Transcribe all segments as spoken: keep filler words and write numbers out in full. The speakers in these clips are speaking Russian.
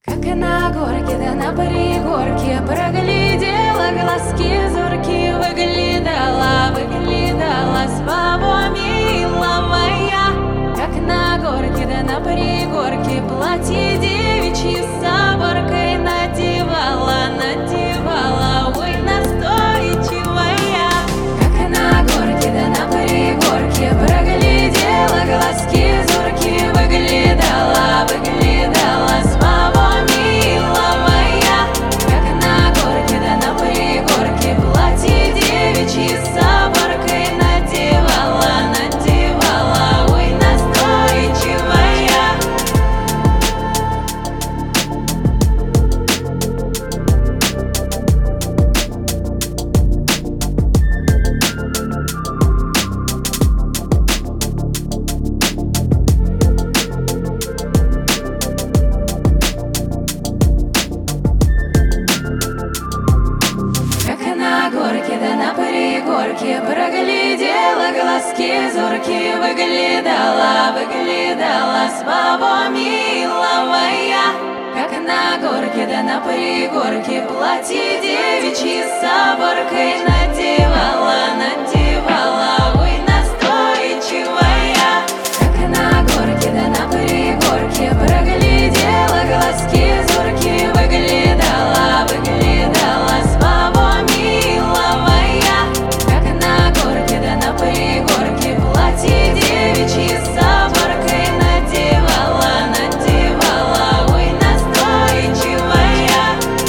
Как на горке, да на пригорке, проглядела глазки зорки, выглядала, выглядала слава миловая. Как на горке, да на пригорке, платье девичье с оборкой надевала, надевала, ой, настойчивая. Как на горке, да на пригорке, проглядела глазки зорки, выглядала, выглядала слава миловая. Как на горке, да на пригорке, платье девичье с оборкой надевала, надевала, ой, настойчивая. Как на горке, да на пригорке, проглядела глазки зорки, выглядала, выглядала слава миловая. Как на горке, да на пригорке, платье девичье с оборкой надевала, надевала, ой, настойчивая. Как на горке, да на пригорке, проглядела глазки зорки, выглядала, выглядала слава миловая. Как на горке, да на пригорке, платье девичье с оборкой надевала, надевала, ой, настойчивая.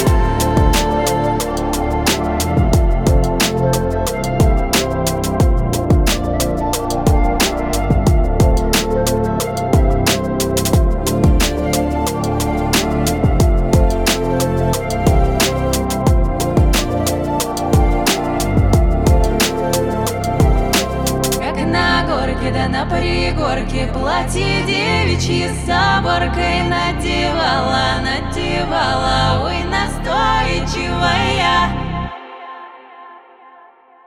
Как на горке, да на пригорке, платье девичье с оборкой надевала, надевала,